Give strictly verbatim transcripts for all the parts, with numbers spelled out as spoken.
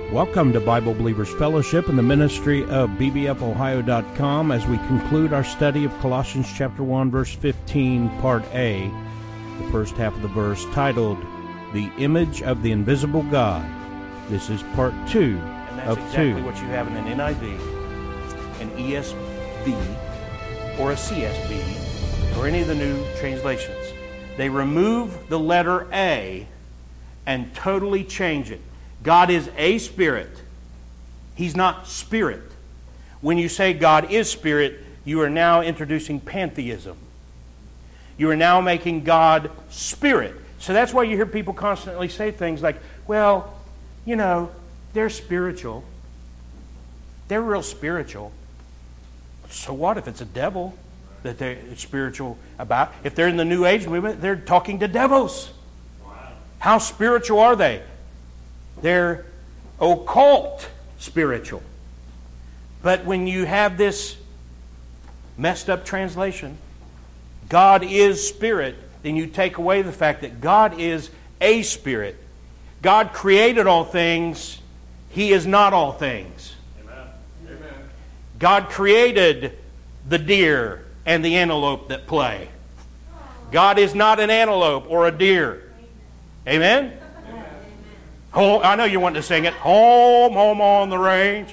Welcome to Bible Believers Fellowship and the ministry of B B F Ohio dot com as we conclude our study of Colossians chapter one, verse fifteen, part A, the first half of the verse, titled, The Image of the Invisible God. This is part two and that's of exactly two. what you have in an N I V, an E S V, or a C S B, or any of the new translations. They remove the letter A and totally change it. God is a spirit. He's not spirit. When you say God is spirit, you are now introducing pantheism. You are now making God spirit. So that's why you hear people constantly say things like, well, you know, they're spiritual. They're real spiritual. So what if it's a devil that they're spiritual about? If they're in the New Age movement, they're talking to devils. How spiritual are they? They're occult spiritual. But when you have this messed up translation, God is spirit, then you take away the fact that God is a spirit. God created all things. He is not all things. Amen. Amen. God created the deer and the antelope that play. God is not an antelope or a deer. Amen? Amen. Oh, I know you want to sing it. Home, home on the range.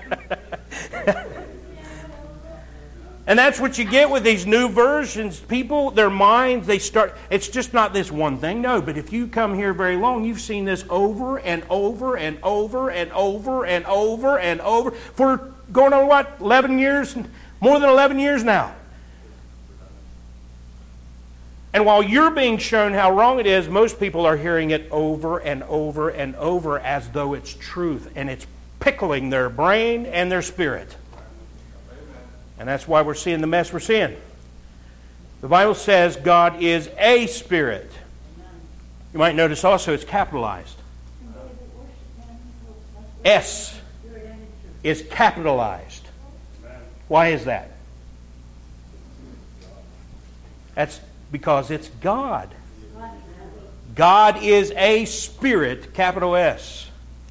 And that's what you get with these new versions. People, their minds, they start, it's just not this one thing. No, but if you come here very long, you've seen this over and over and over and over and over and over for going on, what, eleven years? More than eleven years now. And while you're being shown how wrong it is, most people are hearing it over and over and over as though it's truth. And it's pickling their brain and their spirit. And that's why we're seeing the mess we're seeing. The Bible says God is a spirit. You might notice also it's capitalized. S is capitalized. Why is that? That's because it's God. God is a spirit, capital S.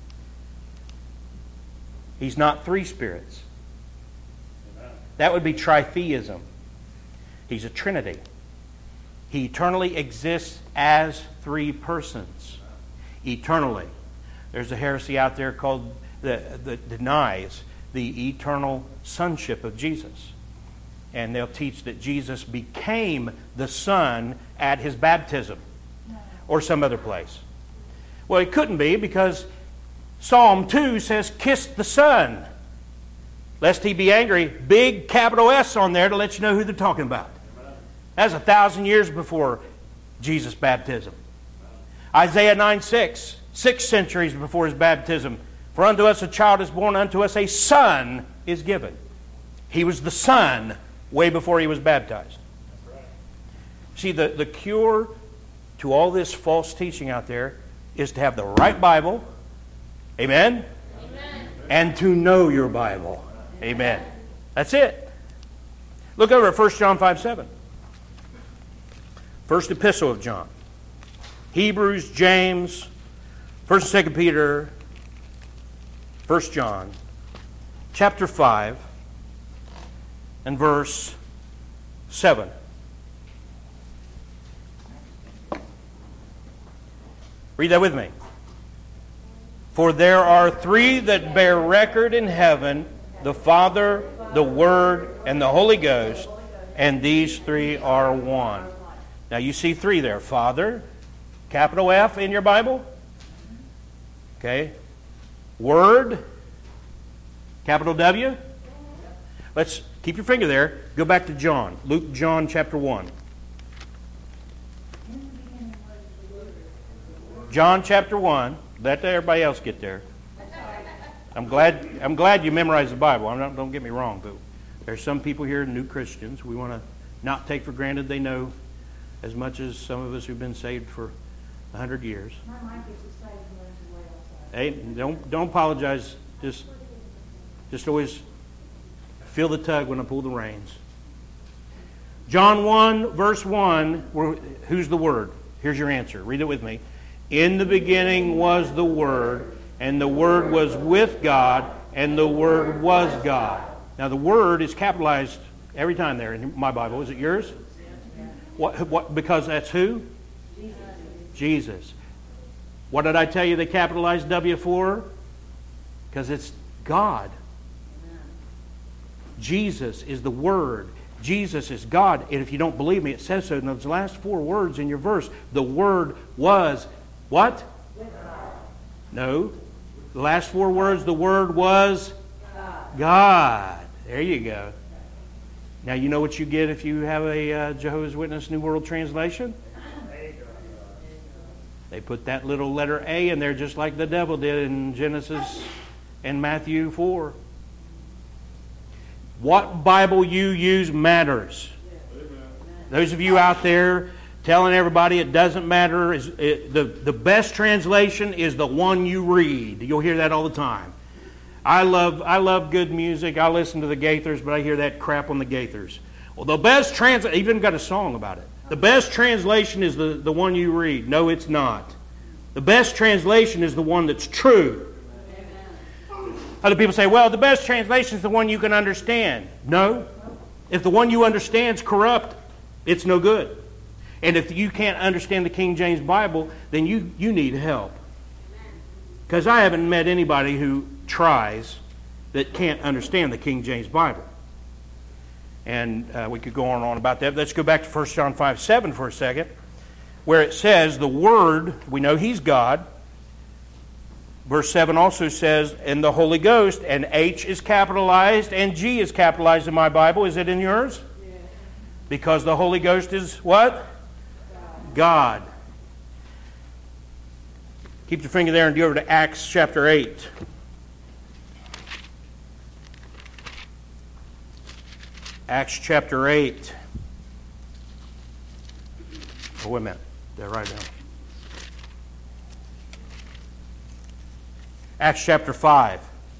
He's not three spirits. That would be tritheism. He's a trinity. He eternally exists as three persons. Eternally. There's a heresy out there called that the, denies the eternal sonship of Jesus. And they'll teach that Jesus became the Son at His baptism or some other place. Well, it couldn't be because Psalm two says, kiss the Son, lest He be angry. Big capital S on there to let you know who they're talking about. That's a thousand years before Jesus' baptism. Isaiah nine six, six centuries before His baptism. For unto us a child is born, unto us a son is given. He was the Son way before He was baptized. See, the, the cure to all this false teaching out there is to have the right Bible. Amen? Amen. And to know your Bible. Amen. That's it. Look over at First John five seven. First epistle of John. Hebrews, James, First and Second Peter, First John, chapter five, and verse seven. Read that with me. For there are three that bear record in heaven, the Father, the Word, and the Holy Ghost, and these three are one. Now you see three there. Father, capital F in your Bible. Okay. Word, capital W. Let's keep your finger there. Go back to John. Luke, John, chapter one. John, chapter one. Let everybody else get there. I'm glad. I'm glad you memorized the Bible. I'm not, don't get me wrong, but there's some people here, new Christians. We want to not take for granted they know as much as some of us who've been saved for a hundred years. Hey, don't don't apologize. Just just always feel the tug when I pull the reins. John one, verse one. Who's the Word? Here's your answer. Read it with me. In the beginning was the Word, and the Word was with God, and the Word was God. Now the Word is capitalized every time there in my Bible. Is it yours? What? What? Because that's who? Jesus. Jesus. What did I tell you they capitalized W for? Because it's God. Jesus is the Word. Jesus is God. And if you don't believe me, it says so in those last four words in your verse. The Word was what? No. The last four words, the Word was God. There you go. Now you know what you get if you have a uh, Jehovah's Witness New World Translation? They put that little letter A in there just like the devil did in Genesis and Matthew four. What Bible you use matters. Those of you out there telling everybody it doesn't matter, is it, the, the best translation is the one you read. You'll hear that all the time. I love I love good music. I listen to the Gaithers, but I hear that crap on the Gaithers. Well, the best translation, even got a song about it. The best translation is the, the one you read. No, it's not. The best translation is the one that's true. Other people say, well, the best translation is the one you can understand. No. If the one you understand is corrupt, it's no good. And if you can't understand the King James Bible, then you, you need help. Because I haven't met anybody who tries that can't understand the King James Bible. And uh, we could go on and on about that. Let's go back to First John five seven for a second, where it says the Word, we know He's God. Verse seven also says, and the Holy Ghost, and H is capitalized, and G is capitalized in my Bible. Is it in yours? Yeah. Because the Holy Ghost is what? God. God. Keep your finger there and go over to Acts chapter eight. Acts chapter eight. Oh, wait a minute. They're right now. Acts chapter five.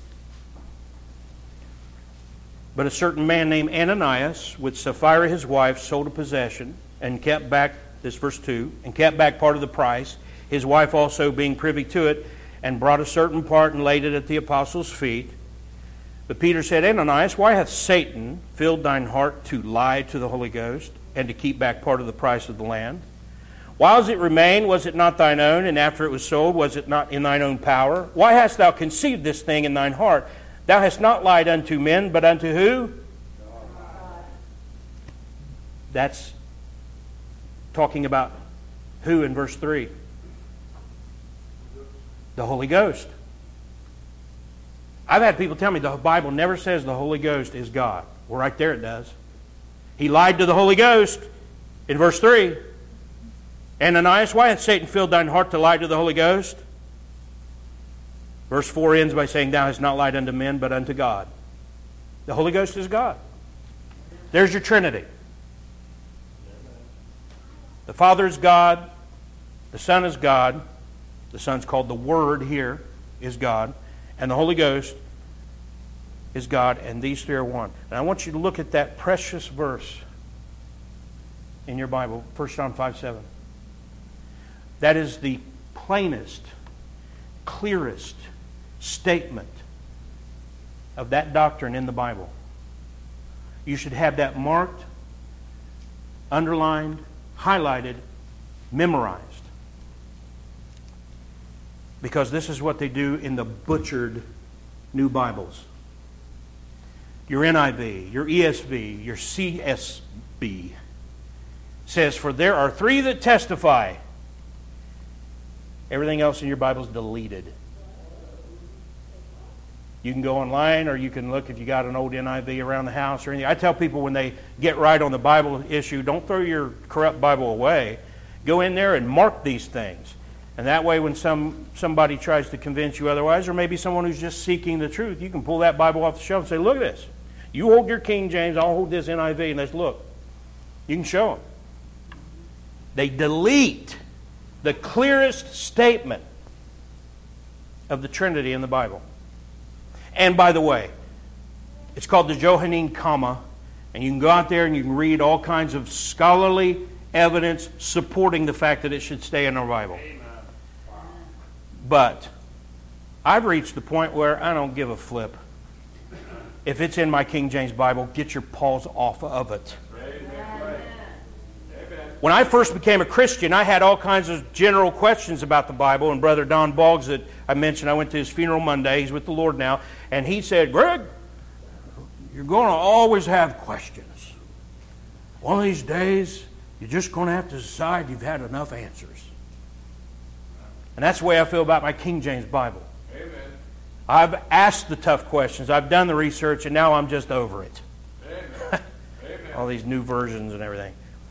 But a certain man named Ananias, with Sapphira his wife, sold a possession and kept back, this verse two, and kept back part of the price, his wife also being privy to it, and brought a certain part and laid it at the apostles' feet. But Peter said, Ananias, why hath Satan filled thine heart to lie to the Holy Ghost, and to keep back part of the price of the land? Whiles it remained, was it not thine own? And after it was sold, was it not in thine own power? Why hast thou conceived this thing in thine heart? Thou hast not lied unto men, but unto who? God. That's talking about who in verse three? The Holy Ghost. I've had people tell me the Bible never says the Holy Ghost is God. Well, right there it does. He lied to the Holy Ghost in verse three. Ananias, why hath Satan filled thine heart to lie to the Holy Ghost? Verse four ends by saying, thou hast not lied unto men, but unto God. The Holy Ghost is God. There's your Trinity. The Father is God. The Son is God. The Son's called the Word here, is God. And the Holy Ghost is God, and these three are one. And I want you to look at that precious verse in your Bible, First John five seven. That is the plainest, clearest statement of that doctrine in the Bible. You should have that marked, underlined, highlighted, memorized. Because this is what they do in the butchered new Bibles. Your N I V, your E S V, your C S B says, for there are three that testify. Everything else in your Bible is deleted. You can go online, or you can look if you got an old N I V around the house or anything. I tell people when they get right on the Bible issue, don't throw your corrupt Bible away. Go in there and mark these things. And that way when some somebody tries to convince you otherwise, or maybe someone who's just seeking the truth, you can pull that Bible off the shelf and say, look at this. You hold your King James, I'll hold this N I V, and let's look. You can show them. They delete the clearest statement of the Trinity in the Bible. And by the way, it's called the Johannine Comma, and you can go out there and you can read all kinds of scholarly evidence supporting the fact that it should stay in our Bible. But I've reached the point where I don't give a flip. If it's in my King James Bible, get your paws off of it. When I first became a Christian, I had all kinds of general questions about the Bible. And Brother Don Boggs that I mentioned, I went to his funeral Monday. He's with the Lord now. And he said, Greg, you're going to always have questions. One of these days, you're just going to have to decide you've had enough answers. And that's the way I feel about my King James Bible. Amen. I've asked the tough questions. I've done the research, and now I'm just over it. Amen. All these new versions and everything.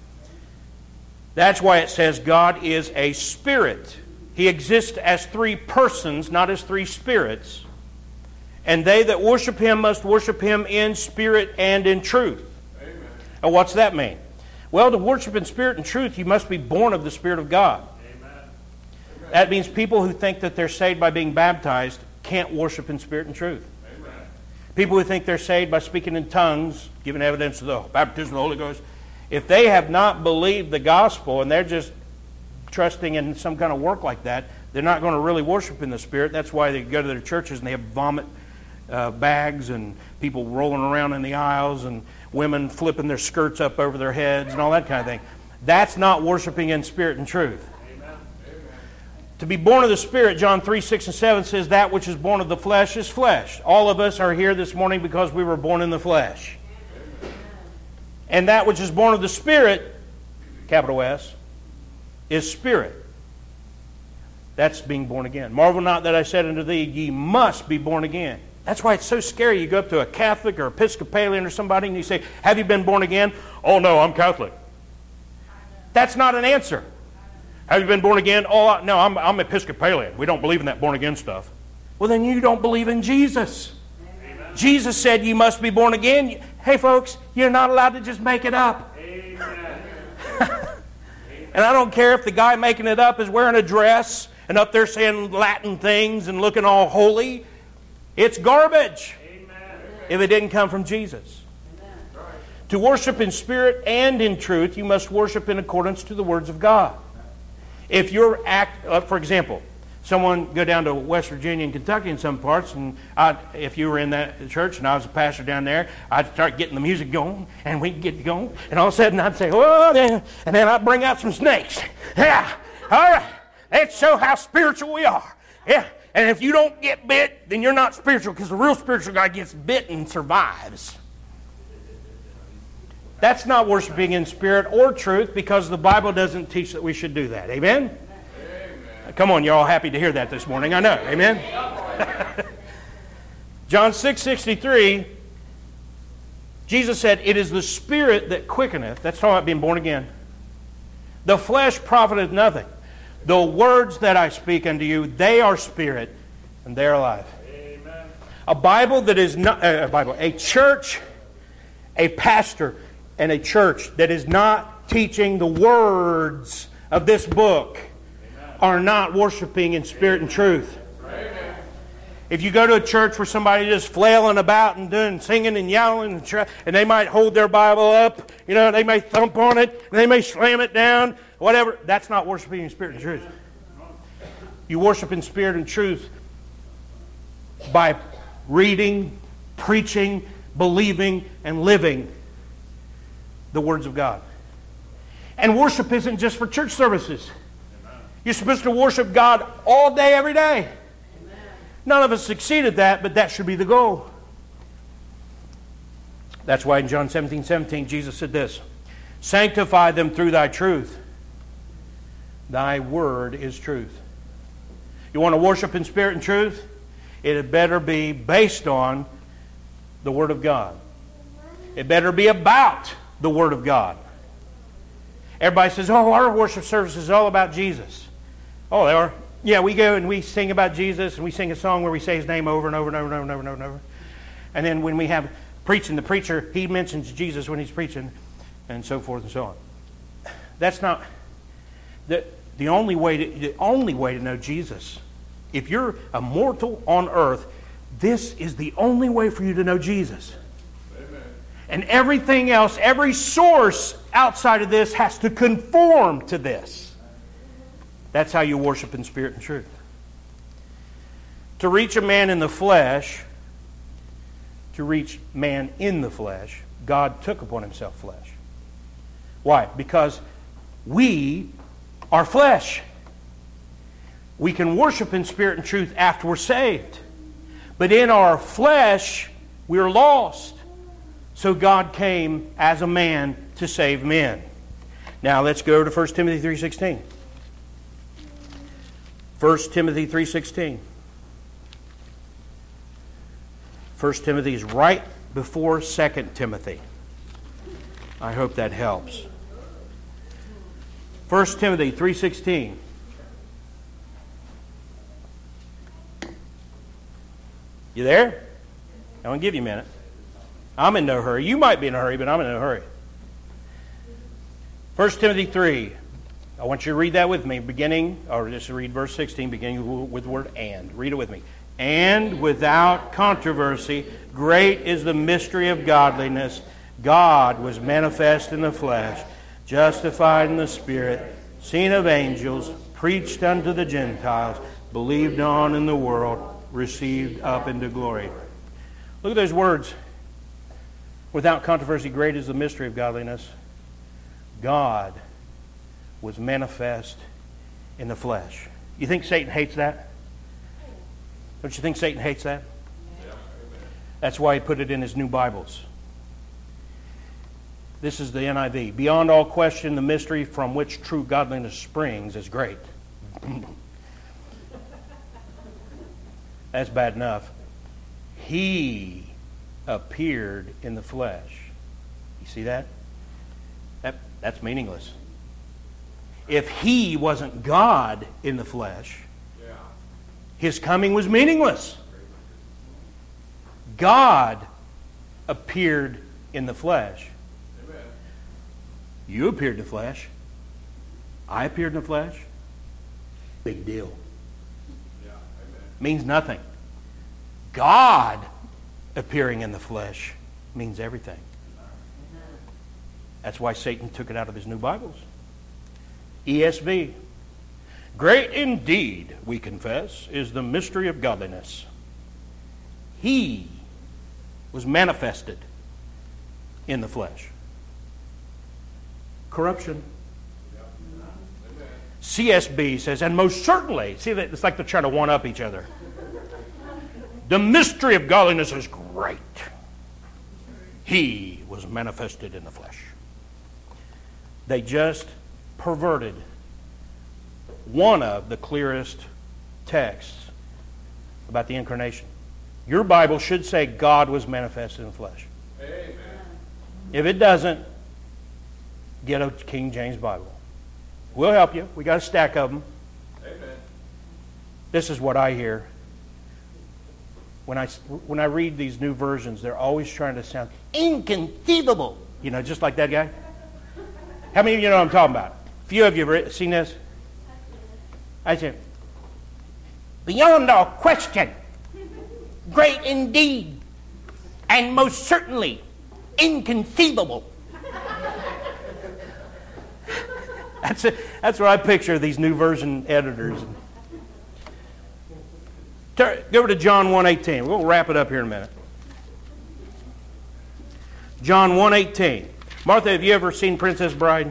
That's why it says God is a spirit. He exists as three persons, not as three spirits. And they that worship Him must worship Him in spirit and in truth. Amen. And what's that mean? Well, to worship in spirit and truth, you must be born of the Spirit of God. Amen. Amen. That means people who think that they're saved by being baptized can't worship in spirit and truth. Amen. People who think they're saved by speaking in tongues, giving evidence of the baptism of the Holy Ghost, if they have not believed the gospel and they're just trusting in some kind of work like that, they're not going to really worship in the Spirit. That's why they go to their churches and they have vomit uh, bags and people rolling around in the aisles and women flipping their skirts up over their heads and all that kind of thing. That's not worshiping in spirit and truth. Amen. Amen. To be born of the Spirit, John three, six, and seven says, that which is born of the flesh is flesh. All of us are here this morning because we were born in the flesh. And that which is born of the Spirit, capital S, is spirit. That's being born again. Marvel not that I said unto thee, ye must be born again. That's why it's so scary. You go up to a Catholic or Episcopalian or somebody and you say, have you been born again? Oh no, I'm Catholic. That's not an answer. Have you been born again? Oh no, I'm, I'm Episcopalian. We don't believe in that born again stuff. Well then you don't believe in Jesus. Amen. Jesus said you must be born again. Hey folks, you're not allowed to just make it up. Amen. And I don't care if the guy making it up is wearing a dress and up there saying Latin things and looking all holy. It's garbage. Amen. If it didn't come from Jesus. Amen. To worship in spirit and in truth, you must worship in accordance to the words of God. If you're act, uh, for example, someone go down to West Virginia and Kentucky in some parts, and I, if you were in that church and I was a pastor down there, I'd start getting the music going, and we'd get going, and all of a sudden I'd say, oh, then, and then I'd bring out some snakes. Yeah, all right, let's show how spiritual we are. Yeah, and if you don't get bit, then you're not spiritual, because the real spiritual guy gets bit and survives. That's not worshiping in spirit or truth, because the Bible doesn't teach that we should do that. Amen? Come on, you're all happy to hear that this morning. I know. Amen? John six sixty-three, Jesus said, it is the Spirit that quickeneth. That's talking about being born again. The flesh profiteth nothing. The words that I speak unto you, they are spirit, and they are life. Amen. A Bible that is not, uh, a Bible, a church, a pastor, and a church that is not teaching the words of this book are not worshiping in spirit and truth. Amen. If you go to a church where somebody just flailing about and doing singing and yelling and, try, and they might hold their Bible up, you know, they may thump on it, and they may slam it down, whatever, that's not worshiping in spirit and truth. You worship in spirit and truth by reading, preaching, believing, and living the words of God. And worship isn't just for church services. You're supposed to worship God all day, every day. Amen. None of us succeed at that, but that should be the goal. That's why in John seventeen seventeen, Jesus said this, sanctify them through thy truth. Thy word is truth. You want to worship in spirit and truth? It had better be based on the Word of God. It better be about the Word of God. Everybody says, oh, our worship service is all about Jesus. Oh, they are. Yeah, we go and we sing about Jesus, and we sing a song where we say His name over and over and over and over and over and over. And over. And then when we have preaching, the preacher, he mentions Jesus when he's preaching, and so forth and so on. That's not the the only way to the only way to know Jesus. If you're a mortal on earth, this is the only way for you to know Jesus. Amen. And everything else, every source outside of this has to conform to this. That's how you worship in spirit and truth. to reach a man in the flesh, to reach man in the flesh, God took upon himself flesh. Why? Because we are flesh. We can worship in spirit and truth after we're saved. But in our flesh, we're lost. So God came as a man to save men. Now let's go to First Timothy three sixteen. First Timothy three sixteen. First Timothy is right before Second Timothy. I hope that helps. First Timothy three sixteen. You there? I'm going to give you a minute. I'm in no hurry. You might be in a hurry, but I'm in no hurry. First Timothy three. I want you to read that with me, beginning, or just read verse sixteen, beginning with the word and. Read it with me. And without controversy, great is the mystery of godliness. God was manifest in the flesh, justified in the Spirit, seen of angels, preached unto the Gentiles, believed on in the world, received up into glory. Look at those words. Without controversy, great is the mystery of godliness. God was manifest in the flesh. You think Satan hates that? Don't you think Satan hates that? That's why he put it in his new Bibles. This is the N I V. Beyond all question, the mystery from which true godliness springs is great. That's bad enough. He appeared in the flesh. You see that? That that's meaningless. If he wasn't God in the flesh, his coming was meaningless. God appeared in the flesh. Amen. You appeared in the flesh. I appeared in the flesh. Big deal. Yeah, means nothing. God appearing in the flesh means everything. That's why Satan took it out of his new Bibles. E S V. Great indeed, we confess, is the mystery of godliness. He was manifested in the flesh. Corruption. C S B says, and most certainly, see, it's like they're trying to one-up each other. The mystery of godliness is great. He was manifested in the flesh. They just perverted one of the clearest texts about the incarnation. Your Bible should say God was manifested in the flesh. Amen. If it doesn't, get a King James Bible. We'll help you. We got a stack of them. Amen. This is what I hear. When I, when I read these new versions, they're always trying to sound inconceivable. You know, just like that guy. How many of you know what I'm talking about? A few of you have seen this? I said, beyond all question, great indeed, and most certainly inconceivable. That's a, that's what I picture these new version editors. Turn, go over to John one eighteen. We'll wrap it up here in a minute. John one eighteen. Martha, have you ever seen Princess Bride?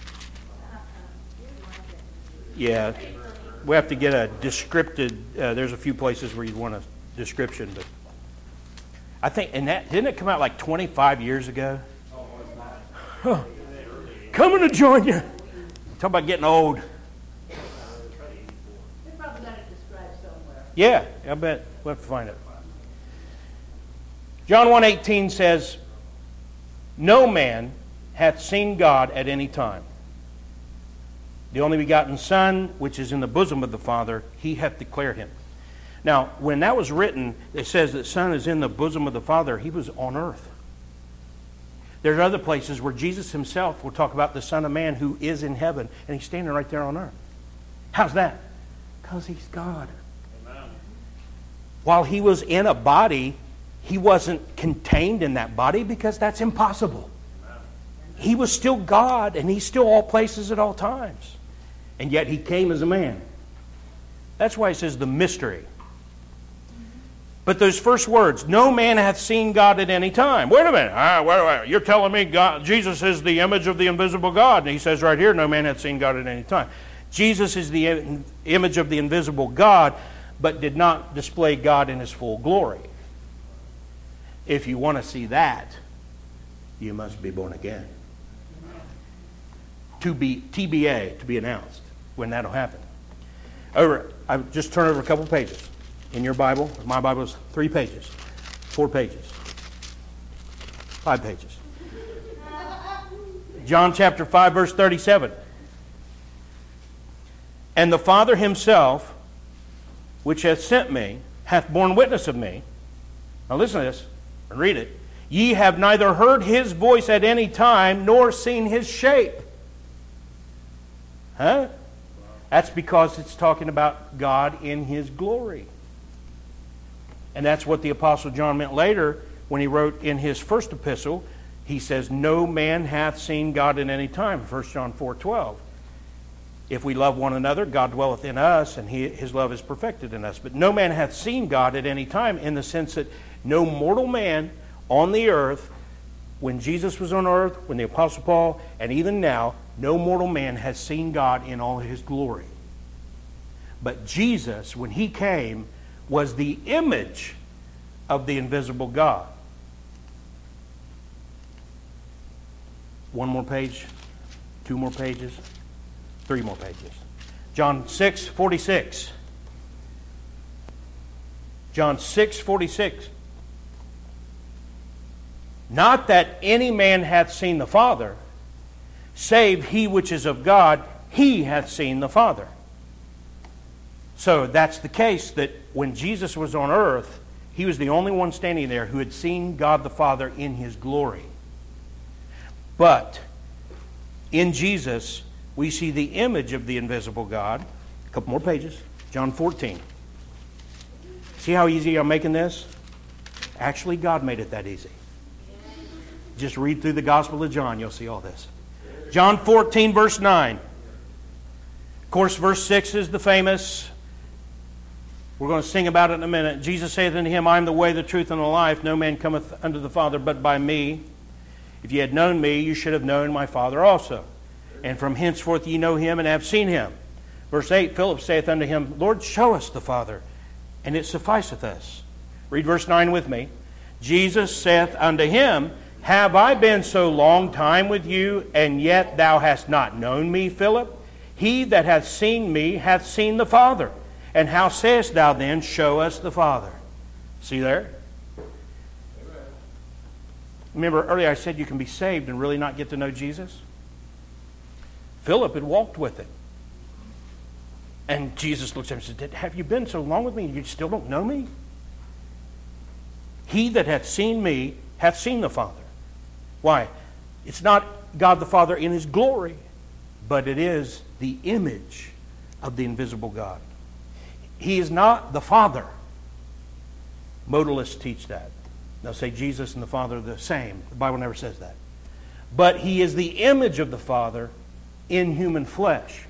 Yeah. We have to get a descripted, uh, there's a few places where you'd want a description, but I think, and that, didn't it come out like twenty-five years ago? Huh. Coming to join you. Talk about getting old. They probably got it described somewhere. Yeah, I bet. We'll have to find it. John one eighteen says, no man hath seen God at any time. The only begotten Son, which is in the bosom of the Father, he hath declared him. Now, when that was written, it says that Son is in the bosom of the Father. He was on earth. There's other places where Jesus himself will talk about the Son of Man who is in heaven, and he's standing right there on earth. How's that? Because he's God. Amen. While he was in a body, he wasn't contained in that body because that's impossible. Amen. He was still God, and he's still all places at all times. And yet he came as a man. That's why it says the mystery. But those first words, no man hath seen God at any time. Wait a minute. Ah, wait, wait. You're telling me God, Jesus is the image of the invisible God. And he says right here, no man hath seen God at any time. Jesus is the image of the invisible God, but did not display God in his full glory. If you want to see that, you must be born again. To be T B A, to be announced, when that'll happen. Over, I just turn over a couple pages. In your Bible, my Bible is three pages, four pages, five pages. John chapter five, verse thirty-seven. And the Father himself, which hath sent me, hath borne witness of me. Now listen to this and read it. Ye have neither heard his voice at any time, nor seen his shape. Huh? That's because it's talking about God in his glory. And that's what the Apostle John meant later when he wrote in his first epistle. He says, no man hath seen God at any time, First John four twelve. If we love one another, God dwelleth in us, and he, his love is perfected in us. But no man hath seen God at any time, in the sense that no mortal man on the earth, when Jesus was on earth, when the Apostle Paul, and even now, no mortal man has seen God in all his glory. But Jesus, when he came, was the image of the invisible God. One more page, two more pages, three more pages. John six forty-six. John six forty-six. Not that any man hath seen the Father, save he which is of God, he hath seen the Father. So that's the case, that when Jesus was on earth, he was the only one standing there who had seen God the Father in his glory. But in Jesus, we see the image of the invisible God. A couple more pages. John fourteen. See how easy I'm making this? Actually, God made it that easy. Just read through the Gospel of John, you'll see all this. John fourteen, verse nine. Of course, verse six is the famous. We're going to sing about it in a minute. Jesus saith unto him, I am the way, the truth, and the life. No man cometh unto the Father but by me. If ye had known me, you should have known my Father also. And from henceforth ye know him and have seen him. Verse eight, Philip saith unto him, Lord, show us the Father, and it sufficeth us. Read verse nine with me. Jesus saith unto him, Have I been so long time with you, and yet thou hast not known me, Philip? He that hath seen me hath seen the Father. And how sayest thou then, show us the Father? See there? Remember earlier I said you can be saved and really not get to know Jesus? Philip had walked with him. And Jesus looks at him and says, have you been so long with me and you still don't know me? He that hath seen me hath seen the Father. Why? It's not God the Father in his glory, but it is the image of the invisible God. He is not the Father. Modalists teach that. They'll say Jesus and the Father are the same. The Bible never says that. But he is the image of the Father in human flesh.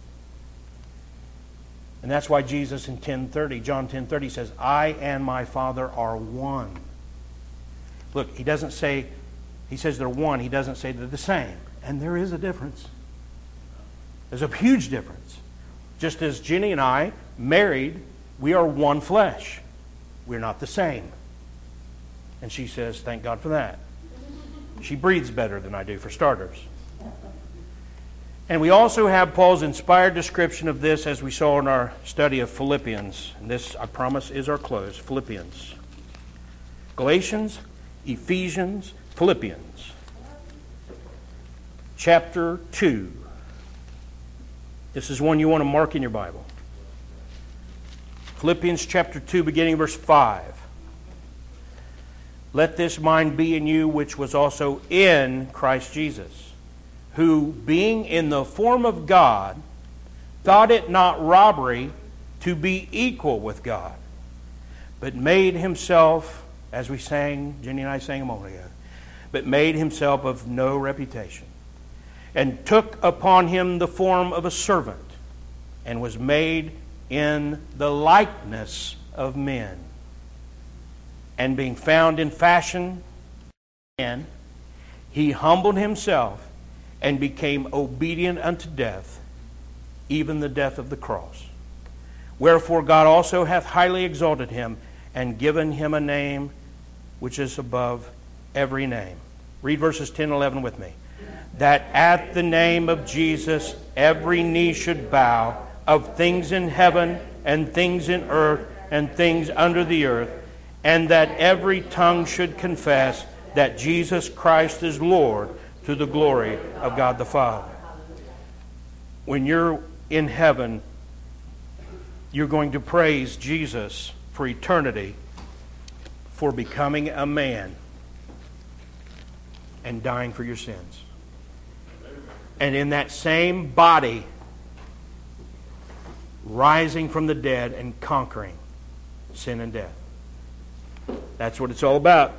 And that's why Jesus in ten thirty, John ten thirty says, I and my Father are one. Look, he doesn't say, he says they're one. He doesn't say they're the same. And there is a difference. There's a huge difference. Just as Jenny and I, married, we are one flesh. We're not the same. And she says, thank God for that. She breathes better than I do, for starters. And we also have Paul's inspired description of this as we saw in our study of Philippians. And this, I promise, is our close. Philippians. Galatians, Ephesians, Philippians. Chapter two. This is one you want to mark in your Bible. Philippians chapter two, beginning verse five. Let this mind be in you, which was also in Christ Jesus, who, being in the form of God, thought it not robbery to be equal with God, but made himself, as we sang, Jenny and I sang a moment ago, but made himself of no reputation, and took upon him the form of a servant, and was made in the likeness of men. And being found in fashion, and he humbled himself and became obedient unto death, even the death of the cross. Wherefore God also hath highly exalted him and given him a name which is above every name. Read verses ten and eleven with me. That at the name of Jesus every knee should bow, of things in heaven and things in earth and things under the earth, and that every tongue should confess that Jesus Christ is Lord, to the glory of God the Father. When you're in heaven, you're going to praise Jesus for eternity for becoming a man and dying for your sins. And in that same body, rising from the dead and conquering sin and death. That's what it's all about.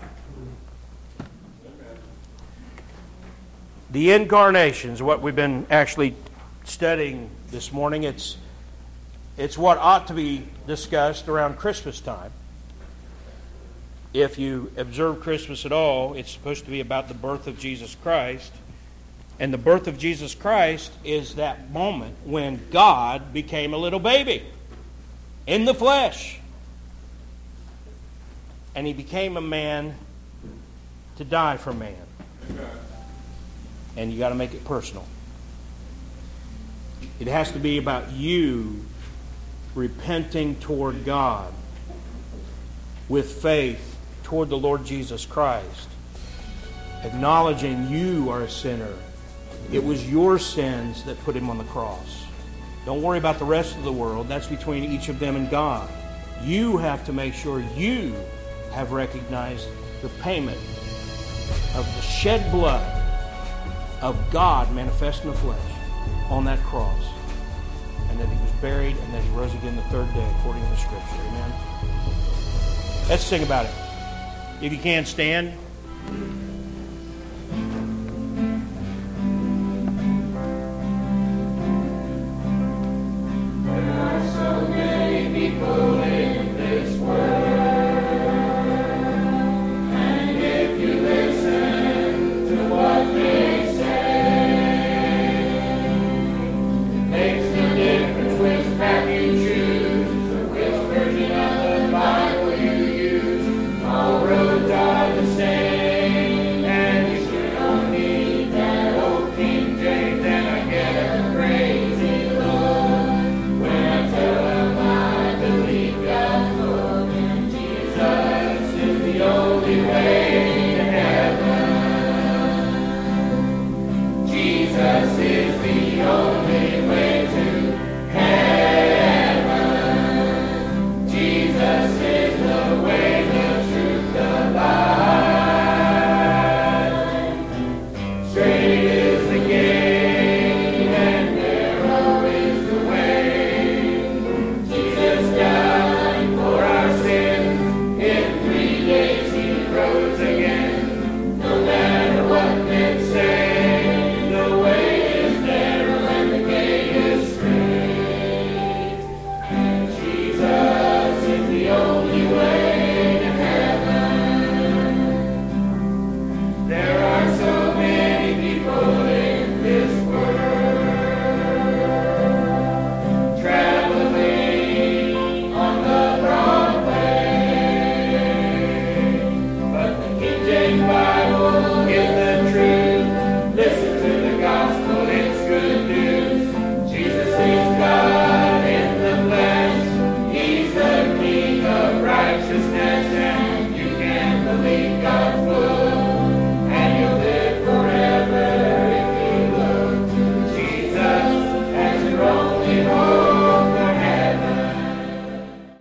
The incarnation is what we've been actually studying this morning. It's, it's what ought to be discussed around Christmas time. If you observe Christmas at all, it's supposed to be about the birth of Jesus Christ. And the birth of Jesus Christ is that moment when God became a little baby in the flesh. And he became a man to die for man. And you got to make it personal. It has to be about you repenting toward God with faith toward the Lord Jesus Christ, acknowledging you are a sinner. It was your sins that put him on the cross. Don't worry about the rest of the world. That's between each of them and God. You have to make sure you have recognized the payment of the shed blood of God manifest in the flesh on that cross, and that he was buried and that he rose again the third day according to the Scripture. Amen. Let's sing about it. If you can, stand.